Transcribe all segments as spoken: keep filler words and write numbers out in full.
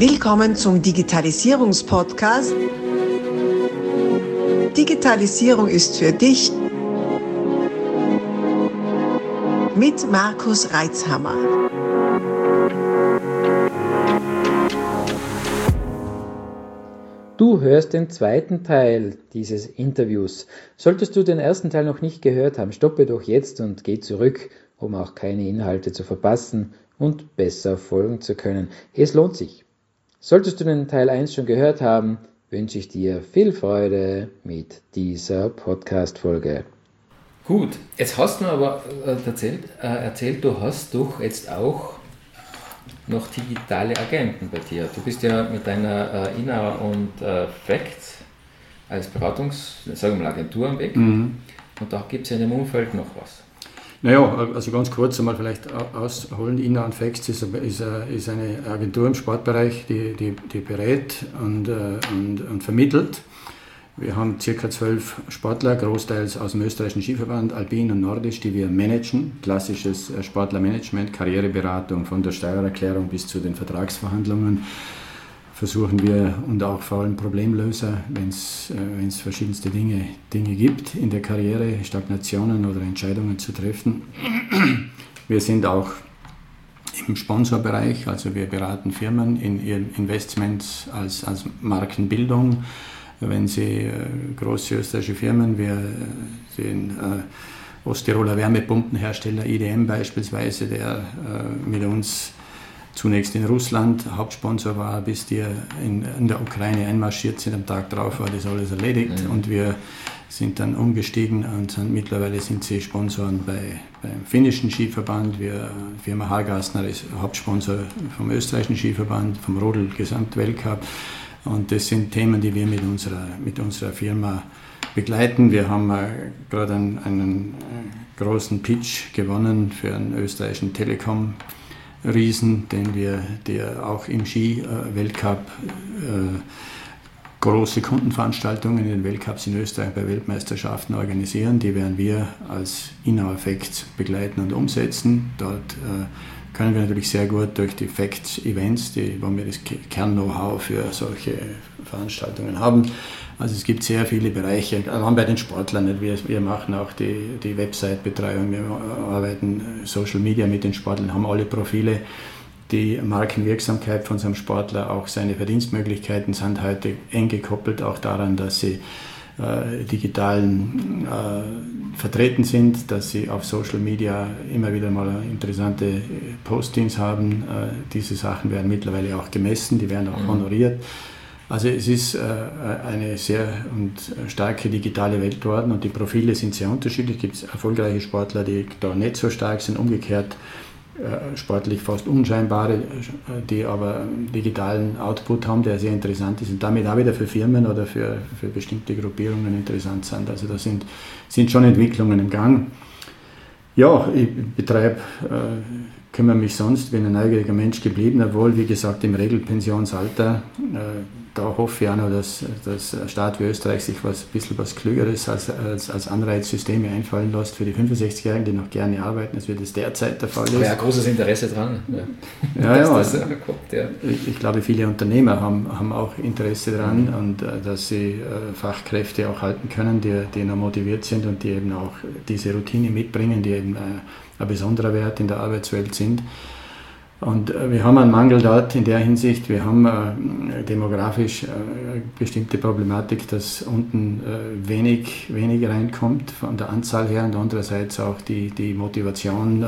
Willkommen zum Digitalisierungspodcast. Digitalisierung ist für dich mit Markus Reitzhammer. Du hörst den zweiten Teil dieses Interviews. Solltest du den ersten Teil noch nicht gehört haben, stoppe doch jetzt und geh zurück, um auch keine Inhalte zu verpassen und besser folgen zu können. Es lohnt sich. Solltest du den Teil eins schon gehört haben, wünsche ich dir viel Freude mit dieser Podcast-Folge. Gut, jetzt hast du mir aber erzählt, äh, erzählt, du hast doch jetzt auch noch digitale Agenten bei dir. Du bist ja mit deiner äh, Inauer und äh, Facts als Beratungs-, sagen wir mal, Agentur am Weg. Mhm. Und da gibt es ja in dem Umfeld noch was. Naja, also ganz kurz einmal vielleicht ausholen. Inauer und Facts ist, ist, ist eine Agentur im Sportbereich, die, die, die berät und, und, und vermittelt. Wir haben ca. zwölf Sportler, großteils aus dem österreichischen Skiverband, Alpin und Nordisch, die wir managen. Klassisches Sportlermanagement, Karriereberatung von der Steuererklärung bis zu den Vertragsverhandlungen. Versuchen wir und auch vor allem Problemlöser, wenn es äh, verschiedenste Dinge, Dinge gibt in der Karriere, Stagnationen oder Entscheidungen zu treffen. Wir sind auch im Sponsorbereich, also wir beraten Firmen in ihren Investments als, als Markenbildung. Wenn Sie äh, große österreichische Firmen, wir sehen äh, Osttiroler Wärmepumpenhersteller I D M beispielsweise, der äh, mit uns zunächst in Russland Hauptsponsor war, bis die in, in der Ukraine einmarschiert sind. Am Tag drauf war das alles erledigt, mhm. und wir sind dann umgestiegen und sind, mittlerweile sind sie Sponsoren bei, beim finnischen Skiverband. Wir, Firma Hargastner ist Hauptsponsor vom österreichischen Skiverband, vom Rodel Gesamtweltcup. Und das sind Themen, die wir mit unserer, mit unserer Firma begleiten. Wir haben äh, gerade einen, einen äh, großen Pitch gewonnen für einen österreichischen Telekom Riesen, den wir, der auch im Ski-Weltcup äh, große Kundenveranstaltungen in den Weltcups in Österreich bei Weltmeisterschaften organisieren. Die werden wir als Inauer Facts begleiten und umsetzen. Dort äh, können wir natürlich sehr gut durch die Facts-Events, die, wo wir das Kern-Know-how für solche Veranstaltungen haben. Also es gibt sehr viele Bereiche, allein bei den Sportlern. Wir, wir machen auch die, die Website-Betreuung, wir arbeiten Social Media mit den Sportlern, haben alle Profile. Die Markenwirksamkeit von so einem Sportler, auch seine Verdienstmöglichkeiten sind heute eng gekoppelt, auch daran, dass sie äh, digitalen äh, vertreten sind, dass sie auf Social Media immer wieder mal interessante Postings haben. Äh, diese Sachen werden mittlerweile auch gemessen, die werden auch honoriert. Also es ist äh, eine sehr und starke digitale Welt geworden und die Profile sind sehr unterschiedlich. Es gibt erfolgreiche Sportler, die da nicht so stark sind, umgekehrt äh, sportlich fast unscheinbare, die aber einen digitalen Output haben, der sehr interessant ist und damit auch wieder für Firmen oder für, für bestimmte Gruppierungen interessant sind. Also da sind, sind schon Entwicklungen im Gang. Ja, ich betreibe, äh, kümmere mich sonst, bin ein neugieriger Mensch geblieben, obwohl, wie gesagt, im Regelpensionsalter, äh, da hoffe ich auch noch, dass, dass ein Staat wie Österreich sich was, ein bisschen was Klügeres als, als, als Anreizsysteme einfallen lässt für die fünfundsechzigjährigen, die noch gerne arbeiten, als wie das derzeit der Fall ist. Aber ja, großes Interesse dran. Ja, ja, ja, das, kommt, ja. Ich, ich glaube, viele Unternehmer haben, haben auch Interesse daran, mhm. und äh, dass sie äh, Fachkräfte auch halten können, die, die noch motiviert sind und die eben auch diese Routine mitbringen, die eben äh, ein besonderer Wert in der Arbeitswelt sind. Und äh, wir haben einen Mangel dort in der Hinsicht, wir haben äh, demografisch äh, bestimmte Problematik, dass unten äh, wenig, wenig reinkommt von der Anzahl her und andererseits auch die, die Motivation, äh,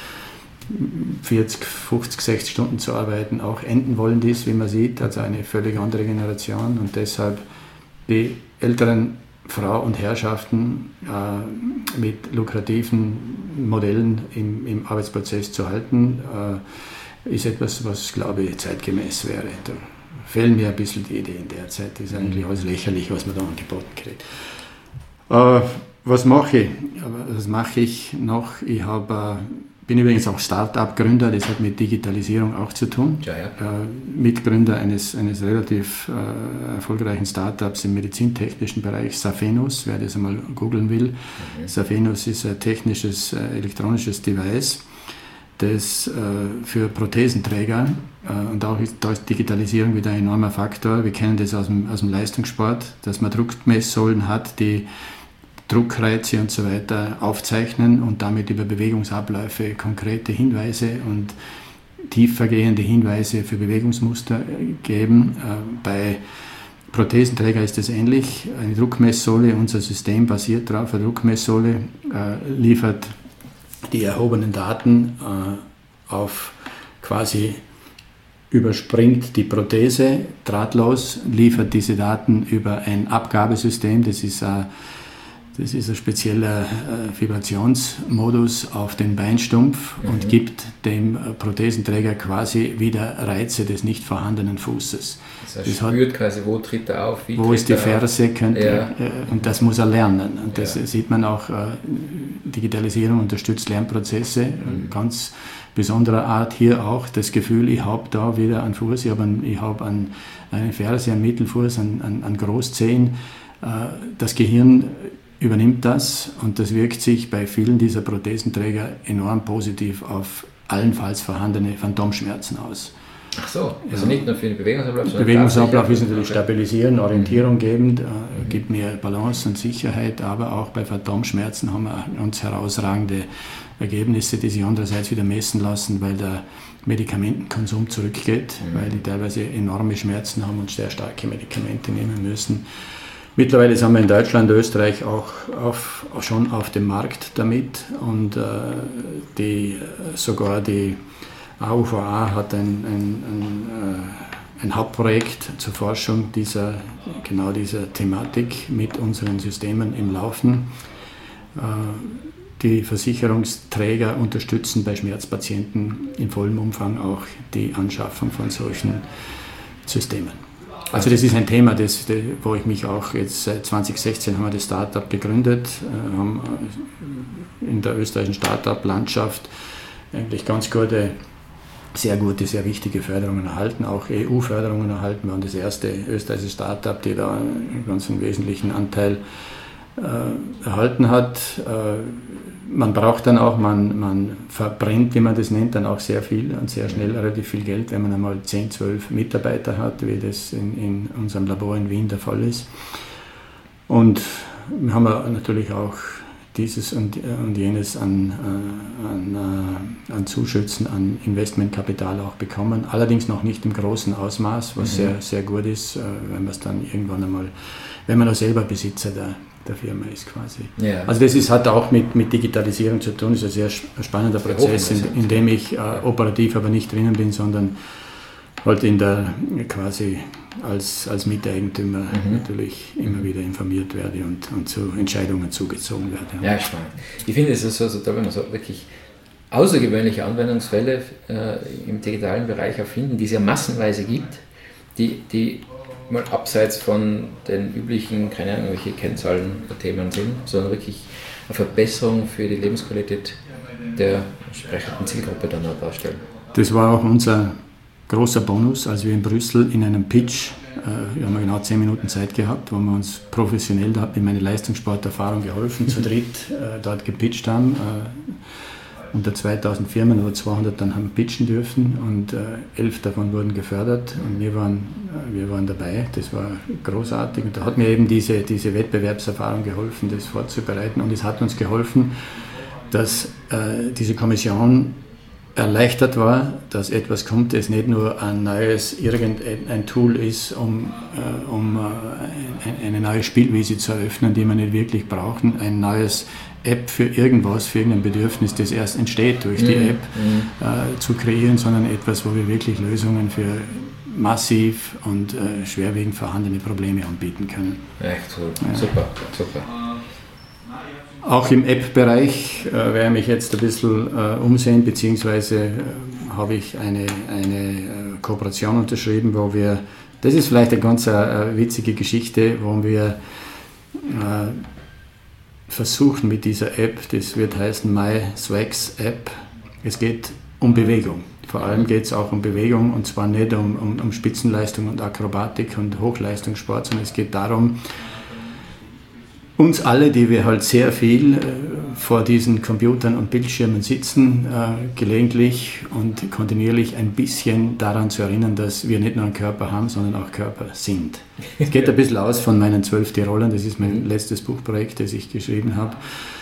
vierzig, fünfzig, sechzig Stunden zu arbeiten, auch enden wollen ist, wie man sieht, also eine völlig andere Generation und deshalb die älteren Frauen und Herrschaften äh, mit lukrativen Modellen im, im Arbeitsprozess zu halten, äh, ist etwas, was, glaube ich, zeitgemäß wäre. Da fehlen mir ein bisschen die Ideen derzeit. Das ist eigentlich alles lächerlich, was man da angeboten kriegt. Äh, was mache ich? Was mache ich noch? Ich hab, äh, bin übrigens auch Start-up-Gründer, das hat mit Digitalisierung auch zu tun. Ja, ja. Äh, Mitgründer eines, eines relativ äh, erfolgreichen Start-ups im medizintechnischen Bereich, Safenus, wer das einmal googeln will. Mhm. Safenus ist ein technisches, äh, elektronisches Device, das äh, für Prothesenträger, äh, und auch ist, da ist Digitalisierung wieder ein enormer Faktor. Wir kennen das aus dem, aus dem Leistungssport, dass man Druckmesssäulen hat, die Druckreize und so weiter aufzeichnen und damit über Bewegungsabläufe konkrete Hinweise und tiefergehende Hinweise für Bewegungsmuster geben. Bei Prothesenträger ist es ähnlich. Eine Druckmesssohle, unser System basiert darauf, eine Druckmesssohle äh, liefert die erhobenen Daten äh, auf quasi überspringt die Prothese drahtlos, liefert diese Daten über ein Abgabesystem, das ist ein Das ist ein spezieller äh, Vibrationsmodus auf den Beinstumpf mhm. und gibt dem äh, Prothesenträger quasi wieder Reize des nicht vorhandenen Fußes. Das heißt, er spürt quasi, wo tritt er auf, wie wo ist die Ferse, könnte, ja. äh, und das muss er lernen. Und das ja. sieht man auch, äh, Digitalisierung unterstützt Lernprozesse, mhm. ganz besonderer Art hier auch das Gefühl, ich habe da wieder einen Fuß, ich habe einen, ich hab einen, eine Ferse, einen Mittelfuß, einen, einen, einen Großzehen. Äh, das Gehirn übernimmt das und das wirkt sich bei vielen dieser Prothesenträger enorm positiv auf allenfalls vorhandene Phantomschmerzen aus. Ach so, also ja. nicht nur für den Bewegungsablauf, sondern Bewegungsablauf ist natürlich stabilisieren, Orientierung gebend, äh, mhm. gibt mehr Balance und Sicherheit, aber auch bei Phantomschmerzen haben wir ganz herausragende Ergebnisse, die sich andererseits wieder messen lassen, weil der Medikamentenkonsum zurückgeht, mhm. weil die teilweise enorme Schmerzen haben und sehr starke Medikamente nehmen müssen. Mittlerweile sind wir in Deutschland, Österreich auch auf, auch schon auf dem Markt damit und äh, die, sogar die A U V A hat ein, ein, ein, ein Hauptprojekt zur Forschung dieser, genau dieser Thematik mit unseren Systemen im Laufen. Äh, die Versicherungsträger unterstützen bei Schmerzpatienten in vollem Umfang auch die Anschaffung von solchen Systemen. Also das ist ein Thema, das, wo ich mich auch jetzt seit zwanzig sechzehn haben wir das Startup gegründet, haben in der österreichischen Startup-Landschaft eigentlich ganz gute, sehr gute, sehr wichtige Förderungen erhalten, auch E U-Förderungen erhalten. Wir waren das erste österreichische Startup, die da einen ganz wesentlichen Anteil äh, erhalten hat. Äh, man braucht dann auch, man, man verbrennt, wie man das nennt, dann auch sehr viel und sehr schnell relativ viel Geld, wenn man einmal zehn, zwölf Mitarbeiter hat, wie das in, in unserem Labor in Wien der Fall ist. Und wir haben natürlich auch dieses und, und jenes an, an, an Zuschüssen, an Investmentkapital auch bekommen, allerdings noch nicht im großen Ausmaß, was mhm. sehr, sehr gut ist, wenn man es dann irgendwann einmal, wenn man auch selber Besitzer der der Firma ist quasi. Ja. Also das ist, hat auch mit, mit Digitalisierung zu tun, ist ein sehr spannender Prozess, in, in dem ich äh, operativ aber nicht drinnen bin, sondern halt in der quasi als, als Miteigentümer mhm. natürlich immer wieder informiert werde und, und zu Entscheidungen zugezogen werde. Ja, spannend. Ich finde es ist so, so toll, wenn man so wirklich außergewöhnliche Anwendungsfälle äh, im digitalen Bereich erfinden, die es ja massenweise gibt, die, die mal abseits von den üblichen, keine Ahnung, welche Kennzahlen der Themen sind, sondern wirklich eine Verbesserung für die Lebensqualität der entsprechenden Zielgruppe dann auch darstellen. Das war auch unser großer Bonus, als wir in Brüssel in einem Pitch, äh, wir haben genau zehn Minuten Zeit gehabt, wo wir uns professionell, da hat mir meine Leistungssporterfahrung geholfen, zu dritt äh, dort gepitcht haben. Äh, unter zweitausend Firmen oder zweihundert dann haben pitchen dürfen und äh, elf davon wurden gefördert und wir waren, äh, wir waren dabei. Das war großartig und da hat mir eben diese, diese Wettbewerbserfahrung geholfen, das vorzubereiten und es hat uns geholfen, dass äh, diese Kommission erleichtert war, dass etwas kommt, das nicht nur ein neues, irgendein Tool ist, um, äh, um äh, eine neue Spielwiese zu eröffnen, die wir nicht wirklich brauchen, ein neues App für irgendwas, für irgendein Bedürfnis, das erst entsteht durch die mhm. App, äh, zu kreieren, sondern etwas, wo wir wirklich Lösungen für massiv und äh, schwerwiegend vorhandene Probleme anbieten können. Echt so. Ja. Super, super. Auch im App-Bereich äh, werde ich mich jetzt ein bisschen äh, umsehen, beziehungsweise äh, habe ich eine, eine äh, Kooperation unterschrieben, wo wir, das ist vielleicht eine ganz äh, witzige Geschichte, wo wir äh, versuchen mit dieser App, das wird heißen My Swags App, es geht um Bewegung. Vor allem geht es auch um Bewegung und zwar nicht um, um, um Spitzenleistung und Akrobatik und Hochleistungssport, sondern es geht darum, uns alle, die wir halt sehr viel äh, vor diesen Computern und Bildschirmen sitzen, äh, gelegentlich und kontinuierlich ein bisschen daran zu erinnern, dass wir nicht nur einen Körper haben, sondern auch Körper sind. Es geht ein bisschen aus von meinen zwölf Tirolern, das ist mein letztes Buchprojekt, das ich geschrieben habe.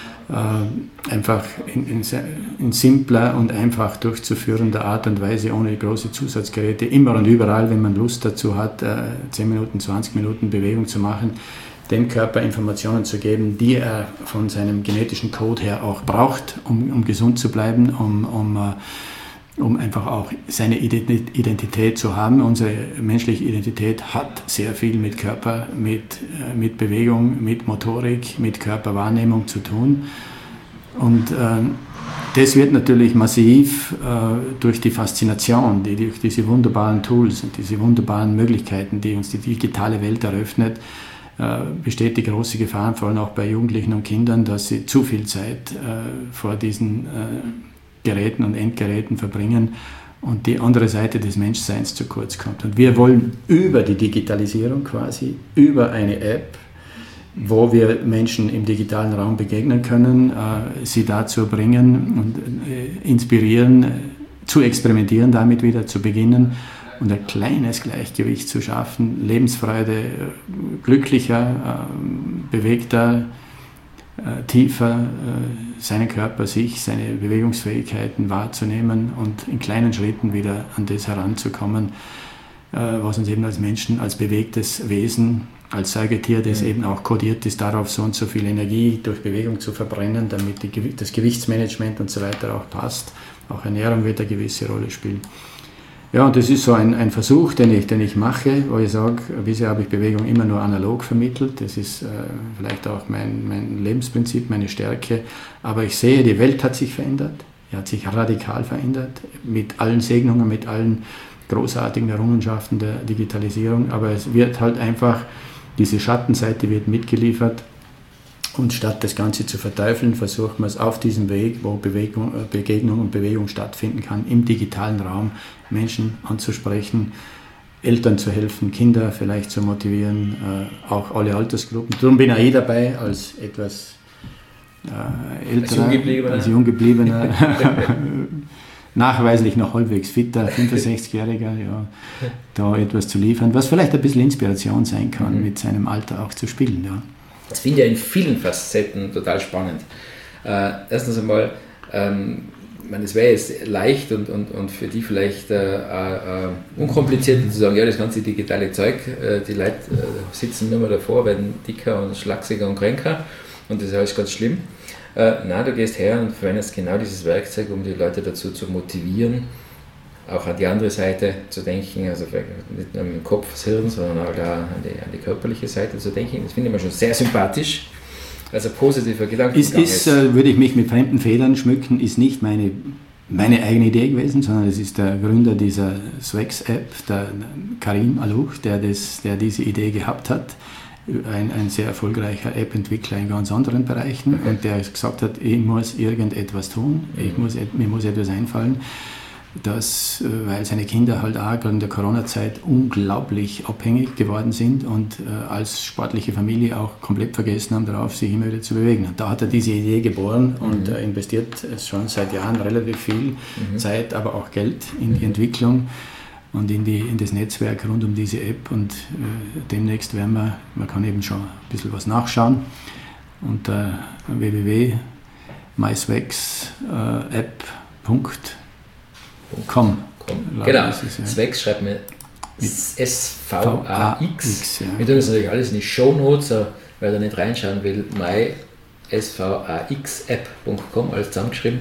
Äh, einfach in, in, in simpler und einfach durchzuführender Art und Weise, ohne große Zusatzgeräte, immer und überall, wenn man Lust dazu hat, äh, zehn Minuten, zwanzig Minuten Bewegung zu machen, dem Körper Informationen zu geben, die er von seinem genetischen Code her auch braucht, um, um gesund zu bleiben, um, um, uh, um einfach auch seine Identität zu haben. Unsere menschliche Identität hat sehr viel mit Körper, mit, uh, mit Bewegung, mit Motorik, mit Körperwahrnehmung zu tun. Und uh, das wird natürlich massiv uh, durch die Faszination, die durch diese wunderbaren Tools und diese wunderbaren Möglichkeiten, die uns die digitale Welt eröffnet, besteht die große Gefahr, vor allem auch bei Jugendlichen und Kindern, dass sie zu viel Zeit äh, vor diesen äh, Geräten und Endgeräten verbringen und die andere Seite des Menschseins zu kurz kommt. Und wir wollen über die Digitalisierung quasi, über eine App, wo wir Menschen im digitalen Raum begegnen können, äh, sie dazu bringen und äh, inspirieren, äh, zu experimentieren, damit wieder zu beginnen, und ein kleines Gleichgewicht zu schaffen, Lebensfreude, glücklicher, bewegter, tiefer, seinen Körper, sich, seine Bewegungsfähigkeiten wahrzunehmen und in kleinen Schritten wieder an das heranzukommen, was uns eben als Menschen, als bewegtes Wesen, als Säugetier, das mhm. eben auch kodiert ist, darauf so und so viel Energie durch Bewegung zu verbrennen, damit die, das Gewichtsmanagement und so weiter auch passt. Auch Ernährung wird eine gewisse Rolle spielen. Ja, und das ist so ein, ein Versuch, den ich, den ich mache, wo ich sage, bisher habe ich Bewegung immer nur analog vermittelt. Das ist äh, vielleicht auch mein, mein Lebensprinzip, meine Stärke. Aber ich sehe, die Welt hat sich verändert. Die hat sich radikal verändert, mit allen Segnungen, mit allen großartigen Errungenschaften der Digitalisierung. Aber es wird halt einfach, diese Schattenseite wird mitgeliefert. Und statt das Ganze zu verteufeln, versucht man es auf diesem Weg, wo Bewegung, Begegnung und Bewegung stattfinden kann, im digitalen Raum Menschen anzusprechen, Eltern zu helfen, Kinder vielleicht zu motivieren, äh, auch alle Altersgruppen. Darum bin auch ich dabei als etwas äh, älterer, als Junggebliebener, nachweislich noch halbwegs fitter, fünfundsechzigjähriger, ja, da etwas zu liefern, was vielleicht ein bisschen Inspiration sein kann, mhm. mit seinem Alter auch zu spielen. Ja. Das finde ich ja in vielen Facetten total spannend. Äh, erstens einmal, ähm, ich meine, es wäre jetzt leicht und, und, und für die vielleicht äh, äh, unkompliziert zu sagen, ja, das ganze digitale Zeug, äh, die Leute äh, sitzen nur mal davor, werden dicker und schlachsiger und kränker und das ist alles ganz schlimm. Äh, nein, du gehst her und verwendest genau dieses Werkzeug, um die Leute dazu zu motivieren, auch an die andere Seite zu denken, also nicht nur mit dem Kopf, das Hirn, sondern auch an die, an die körperliche Seite zu denken. Das finde ich mir schon sehr sympathisch, also positiver Gedankengang. Ist, ist, äh, würde ich mich mit fremden Federn schmücken, ist nicht meine, meine eigene Idee gewesen, sondern es ist der Gründer dieser Swex-App, der Karim Alouch, der, das, der diese Idee gehabt hat. Ein, ein sehr erfolgreicher App-Entwickler in ganz anderen Bereichen, okay. Und der gesagt hat, ich muss irgendetwas tun, ich muss, mir muss etwas einfallen. Dass, weil seine Kinder halt auch in der Corona-Zeit unglaublich abhängig geworden sind und äh, als sportliche Familie auch komplett vergessen haben darauf, sich immer wieder zu bewegen. Und da hat er diese Idee geboren und mhm. äh, investiert schon seit Jahren relativ viel mhm. Zeit, aber auch Geld in die Entwicklung und in, die, in das Netzwerk rund um diese App. Und äh, demnächst werden wir, man kann eben schon ein bisschen was nachschauen, unter w w w punkt my swex app punkt com. Komm. Komm. Genau, es, ja. Swex schreibt mir S V A X. Ja. Wir tun das natürlich alles in die Shownotes, wer da nicht reinschauen will, my S V A X app punkt com, alles zusammengeschrieben.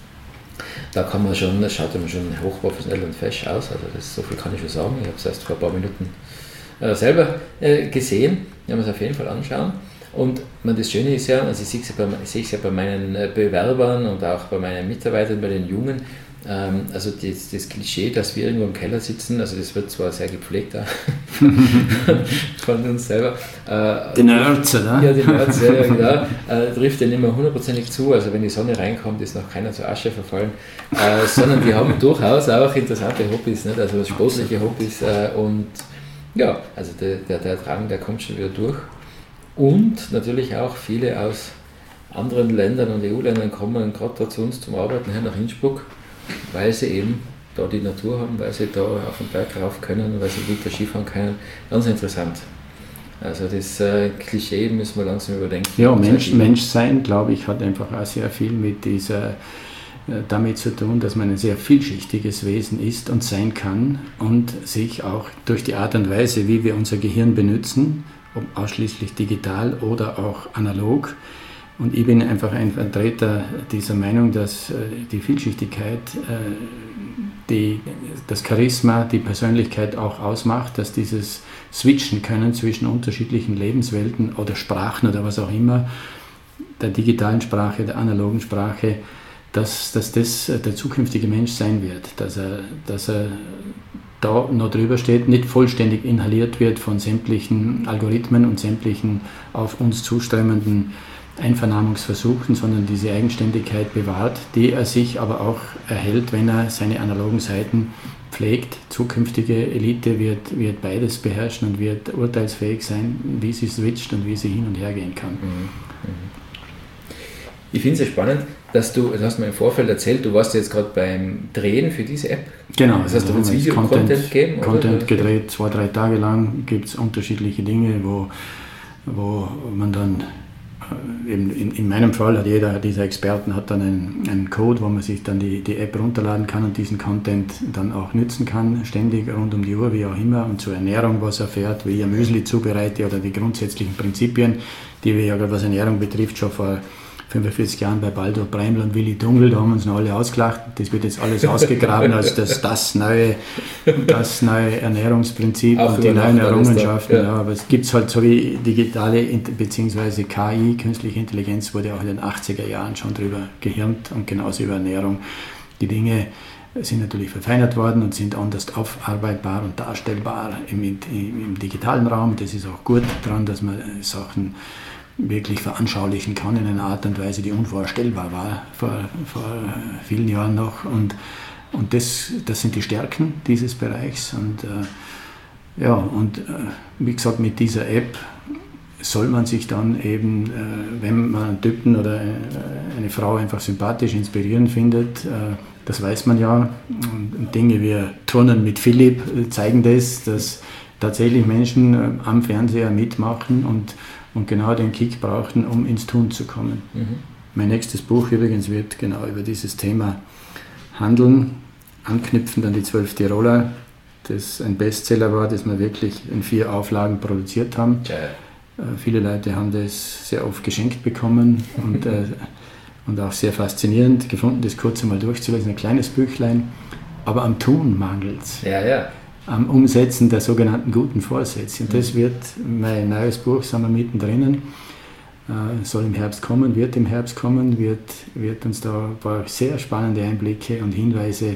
Da kann man schon, das schaut immer schon hochprofessionell und fesch aus, also das, so viel kann ich schon sagen. Ich habe es erst vor ein paar Minuten äh, selber äh, gesehen, wir haben es auf jeden Fall anschauen. Und man, das Schöne ist ja, also ich sehe es ja, bei, ja bei meinen Bewerbern und auch bei meinen Mitarbeitern, bei den Jungen, also das, das Klischee, dass wir irgendwo im Keller sitzen, also das wird zwar sehr gepflegt von uns selber. Die Nerds, oder? Ja, die Nerds, ja, ja, genau. Äh, trifft ja nicht mehr hundertprozentig zu, also wenn die Sonne reinkommt, ist noch keiner zur Asche verfallen, äh, sondern die haben durchaus auch interessante Hobbys, nicht? Also sportliche Hobbys äh, und ja, also der, der, der Drang, der kommt schon wieder durch. Und natürlich auch viele aus anderen Ländern und E U-Ländern kommen gerade zu uns zum Arbeiten hier nach Innsbruck, weil sie eben da die Natur haben, weil sie da auf den Berg rauf können, weil sie wieder Skifahren können. Ganz interessant. Also das äh, Klischee müssen wir langsam überdenken. Ja, Mensch, Menschsein, glaube ich, hat einfach auch sehr viel mit dieser, äh, damit zu tun, dass man ein sehr vielschichtiges Wesen ist und sein kann und sich auch durch die Art und Weise, wie wir unser Gehirn benutzen, ob ausschließlich digital oder auch analog. Und ich bin einfach ein Vertreter dieser Meinung, dass äh, die Vielschichtigkeit äh, die, das Charisma, die Persönlichkeit auch ausmacht, dass dieses Switchen können zwischen unterschiedlichen Lebenswelten oder Sprachen oder was auch immer, der digitalen Sprache, der analogen Sprache, dass, dass das der zukünftige Mensch sein wird, dass er, dass er da noch drüber steht, nicht vollständig inhaliert wird von sämtlichen Algorithmen und sämtlichen auf uns zuströmenden Einvernahmungsversuchen, sondern diese Eigenständigkeit bewahrt, die er sich aber auch erhält, wenn er seine analogen Seiten pflegt. Zukünftige Elite wird, wird beides beherrschen und wird urteilsfähig sein, wie sie switcht und wie sie hin und her gehen kann. Ich finde es ja spannend, dass du, du hast mir im Vorfeld erzählt, du warst jetzt gerade beim Drehen für diese App. Genau. Das heißt, du willst also Video-Content Content geben? Content oder? gedreht, zwei, drei Tage lang gibt es unterschiedliche Dinge, wo, wo man dann eben in, in meinem Fall hat jeder dieser Experten hat dann einen, einen Code, wo man sich dann die, die App runterladen kann und diesen Content dann auch nützen kann, ständig rund um die Uhr, wie auch immer, und zur Ernährung was erfährt, wie ich ein Müsli zubereite oder die grundsätzlichen Prinzipien, die wir ja gerade was Ernährung betrifft, schon vor fünfundvierzig Jahren bei Baldur Breiml und Willi Dungl, da haben uns noch alle ausgelacht. Das wird jetzt alles ausgegraben als das, das, neue, das neue Ernährungsprinzip Auch und die neuen Errungenschaften. Ja. Ja, aber es gibt halt so wie digitale bzw. K I, künstliche Intelligenz, wurde auch in den achtziger Jahren schon drüber gehirnt und genauso über Ernährung. Die Dinge sind natürlich verfeinert worden und sind anders aufarbeitbar und darstellbar im, im, im digitalen Raum. Das ist auch gut daran, dass man Sachen wirklich veranschaulichen kann in einer Art und Weise, die unvorstellbar war vor, vor vielen Jahren noch. Und, und das, das sind die Stärken dieses Bereichs. Und, äh, ja, und äh, wie gesagt, mit dieser App soll man sich dann eben, äh, wenn man einen Typen oder eine Frau einfach sympathisch, inspirierend findet, äh, das weiß man ja. Und Dinge wie Turnen mit Philipp zeigen das, dass tatsächlich Menschen äh, am Fernseher mitmachen und und genau den Kick brauchten, um ins Tun zu kommen. Mhm. Mein nächstes Buch übrigens wird genau über dieses Thema handeln, anknüpfend an die zwölf Tiroler, das ein Bestseller war, das wir wirklich in vier Auflagen produziert haben. Ja. Äh, viele Leute haben das sehr oft geschenkt bekommen und, äh, und auch sehr faszinierend gefunden, das kurz einmal durchzulesen. Ein kleines Büchlein, aber am Tun mangelt es. Ja, ja. Am Umsetzen der sogenannten guten Vorsätze. Und das wird mein neues Buch, sind wir mittendrin, äh, soll im Herbst kommen, wird im Herbst kommen, wird, wird uns da ein paar sehr spannende Einblicke und Hinweise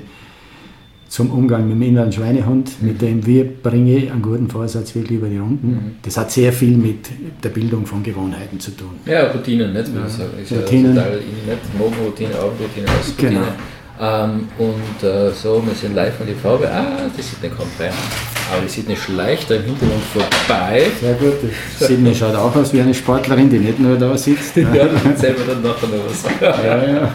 zum Umgang mit dem inneren Schweinehund, mhm. mit dem wir bringe einen guten Vorsatz wirklich über die Runden. Mhm. Das hat sehr viel mit der Bildung von Gewohnheiten zu tun. Ja, Routinen, nicht? Ja, ist ja Routinen. Total nicht Morgenroutine, Abendroutine, Ausroutine. Genau. Ähm, und äh, so, wir sind live an die Farbe. Ah, die Sidney kommt rein. Aber die Sidney schleicht da im Hintergrund vorbei. Sehr gut. Die Sidney schaut auch aus wie eine Sportlerin, die nicht nur da sitzt. Ja, ja, erzählen wir dann nachher noch was. Ja, ja.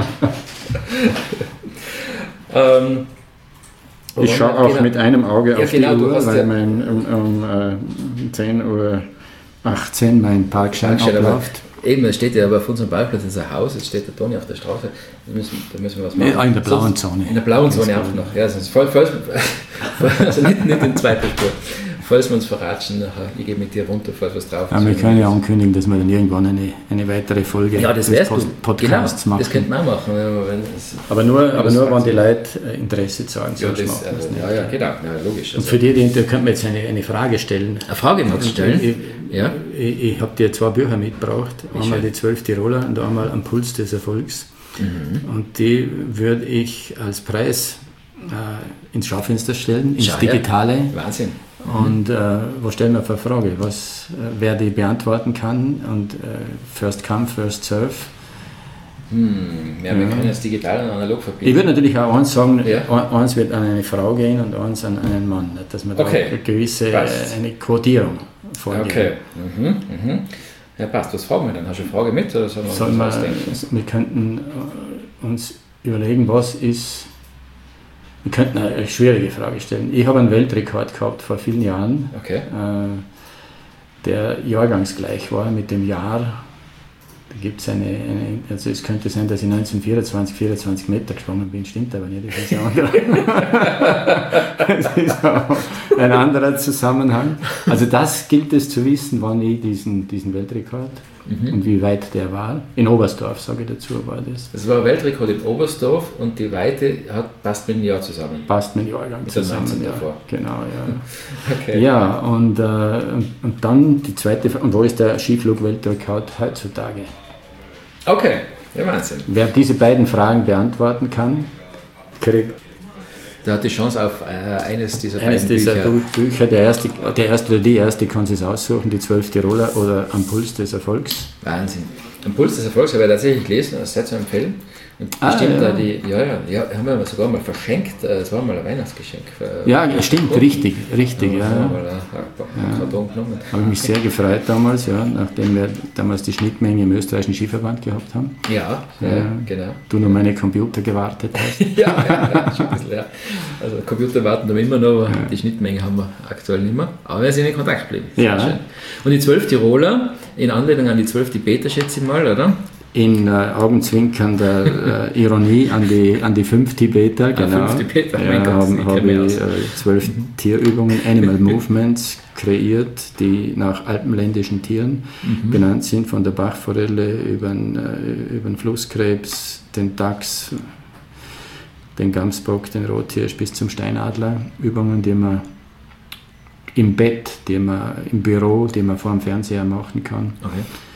ähm, ich schaue auch genau. mit einem Auge ja, auf genau, die Uhr, weil ja mein, um, um uh, zehn Uhr achtzehn mein Parkschein abläuft. Eben, es steht ja aber auf unserem Parkplatz in unser Haus, jetzt steht der Toni auf der Straße, da müssen, da müssen wir was machen. Ja, in der blauen Zone. In der blauen Zone auch noch, ja, sonst falls, falls, also nicht, nicht in zweiter Spur. Falls wir uns verratschen, nachher, ich gehe mit dir runter, falls was drauf ist. Ja, wir können ja ankündigen, dass wir dann irgendwann eine, eine weitere Folge ja, das des Post- Podcasts genau, machen. Das könnte man auch machen. Wenn es, aber nur, aber nur wenn die Leute Interesse zeigen. Ja, das, machen also, ja, ja, genau, ja, logisch. Und also für die, die da könnte man jetzt eine, eine Frage stellen. Eine Frage noch stellen? Ich, ja. ich, ich habe dir zwei Bücher mitgebracht, Wie einmal schön. Die zwölf Tiroler und einmal Am Puls des Erfolgs. Mhm. Und die würde ich als Preis äh, ins Schaufenster stellen, ins Schau, Digitale. Ja. Wahnsinn. Und äh, wo stellen wir für eine Frage, was, äh, wer die beantworten kann und äh, first come, first serve. Hm, ja, wir ja. können das digital und analog verbinden. Ich würde natürlich auch eins sagen, ja. eins wird an eine Frau gehen und eins an einen Mann, dass man da okay. eine gewisse Passt. eine Quotierung vorgehen. Okay. Mhm, mhm. Ja, passt. Was fragen wir dann? Hast du eine Frage mit? Oder sollen wir, Sollen was wir, ausdenken? wir könnten äh, uns überlegen, was ist. Wir könnten eine schwierige Frage stellen. Ich habe einen Weltrekord gehabt vor vielen Jahren, Okay. äh, der jahrgangsgleich war mit dem Jahr. Da gibt es eine, eine, also es könnte sein, dass ich neunzehnhundertvierundzwanzig vierundzwanzig Meter geschwommen bin, stimmt aber nicht, das ist ein anderer, das ist auch ein anderer Zusammenhang. Also das gilt es zu wissen, wann ich diesen, diesen Weltrekord mhm. und wie weit der war. In Oberstdorf, sage ich dazu, war das. Das war ein Weltrekord in Oberstdorf und die Weite hat, passt mit dem Jahr zusammen. Passt mit dem Jahrgang zusammen, ja. Davor. Genau, ja. Okay. Ja, und, äh, und, und dann die zweite Frage, und wo ist der Skiflug-Weltrekord heutzutage? Okay, ja, Wahnsinn. Wer diese beiden Fragen beantworten kann, kriegt Der hat die Chance auf äh, eines dieser eines beiden dieser Bücher. Bu- Bücher. Der erste, der erste oder die erste kann sich aussuchen, die zwölf Tiroler oder Am Puls des Erfolgs. Wahnsinn. Am Puls des Erfolgs habe ich tatsächlich gelesen, das sehr zu empfehlen. Und Ah, bestimmt ja. da die, ja, ja, ja, haben wir sogar mal verschenkt, äh, das war mal ein Weihnachtsgeschenk. Für, Ja, stimmt, richtig, richtig. Ja, Ja, haben wir ja. mal einen Karton genommen. Habe ich mich sehr gefreut damals, ja, nachdem wir damals die Schnittmenge im österreichischen Skiverband gehabt haben. Ja, ja, Ja. genau. Du nur meine Computer gewartet hast. ja, ja, schon ein bisschen, ja. Also Computer warten da immer noch, aber ja. die Schnittmenge haben wir aktuell nicht mehr. Aber wir sind in Kontakt geblieben. Ja. Schön. Und die zwölf Tiroler, in Anlehnung an die zwölf Tibeter, schätze ich mal, oder? In äh, augenzwinkernder äh, Ironie an die, an die fünf Tibeter, Ah, genau. fünf Tibeter, ja, mein Gott, haben, ich habe kenn mich ich aus. äh, zwölf Tierübungen, Animal Movements kreiert, die nach alpenländischen Tieren Mhm. benannt sind, von der Bachforelle über den, äh, über den Flusskrebs, den Dachs, den Gamsbock, den Rothirsch bis zum Steinadler. Übungen, die man im Bett, die man im Büro, die man vor dem Fernseher machen kann. Okay.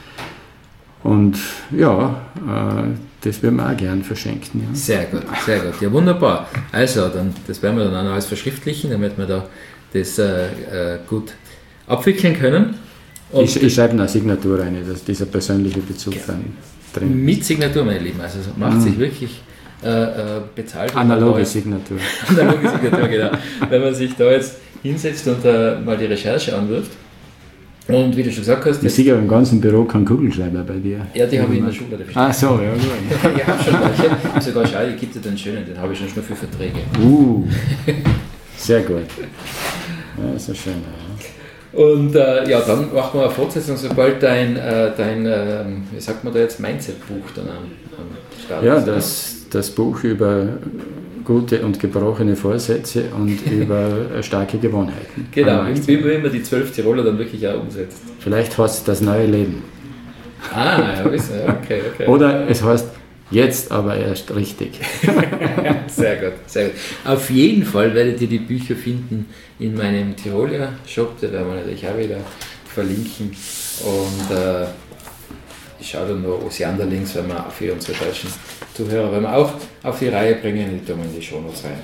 Und ja, äh, das würden wir auch gern verschenken. Ja. Sehr gut, sehr gut. Ja, wunderbar. Also, dann, das werden wir dann auch noch alles verschriftlichen, damit wir da das äh, äh, gut abwickeln können. Und Ich, ich schreibe eine Signatur rein, dass dieser persönliche Bezug dann drin mit Signatur, meine Lieben. Also, es macht sich wirklich äh, äh, bezahlt. Analoge Neu- Signatur. Analoge Signatur, genau. Wenn man sich da jetzt hinsetzt und äh, mal die Recherche anwirft. Und wie du schon gesagt hast, Ich das, sehe aber im ganzen Büro keinen Kugelschreiber bei dir. ja, die habe ich in der Schule. Ah, so, ja, gut. Ich habe schon welche. Ich habe sogar schau, ich gebe dir den schönen, den habe ich schon für Verträge. Uh, sehr gut. Ja, ist ja schön. Ja. Und äh, ja, dann machen wir eine Fortsetzung, sobald dein, äh, dein äh, wie sagt man da jetzt, Mindset-Buch dann am, am Start Ja, ist. das, das Buch über gute und gebrochene Vorsätze und über starke Gewohnheiten. Genau, Am meisten. wie, wie man die zwölf Tiroler dann wirklich auch umsetzt. Vielleicht heißt es das neue Leben. Ah, ja, wissen, ja, okay, okay. Oder es heißt jetzt aber erst richtig. Sehr gut, sehr gut. Auf jeden Fall werdet ihr die Bücher finden in meinem Tiroler Shop, den werden wir natürlich auch wieder verlinken. Und äh, ich schaue dann noch Oceander-Links, wenn wir für unsere deutschen Zuhörer, wenn wir auch auf die Reihe bringen, die tun wir in die Shownotes rein.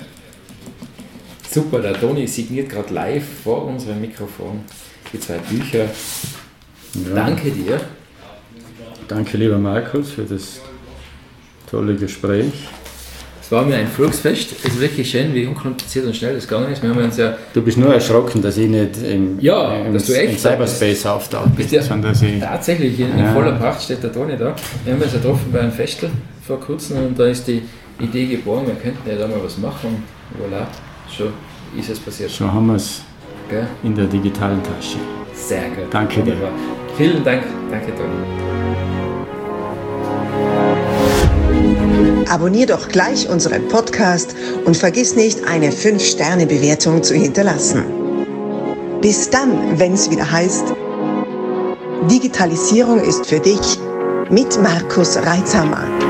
Super, der Toni signiert gerade live vor unserem Mikrofon die zwei Bücher. Ja. Danke dir. Danke, lieber Markus, für das tolle Gespräch. Es war mir ein Volksfest. Es ist wirklich schön, wie unkompliziert und schnell das gegangen ist. Wir haben uns ja Du bist nur erschrocken, dass ich nicht im, Ja, im, dass du echt im Cyberspace auftaucht bin, Ja, sondern dass ich... tatsächlich, in, in Ja. voller Pracht steht der Toni da. Wir haben uns ja getroffen bei einem Festel vor kurzem und da ist die Idee geboren, wir könnten ja da mal was machen. Voilà, schon ist es passiert. So haben wir es Gell? in der digitalen Tasche. Sehr gut. Danke dir. Wunderbar. Vielen Dank. Danke, Toni. Abonnier doch gleich unseren Podcast und vergiss nicht, eine fünf Sterne Bewertung zu hinterlassen. Bis dann, wenn es wieder heißt, Digitalisierung ist für dich mit Markus Reitzhammer.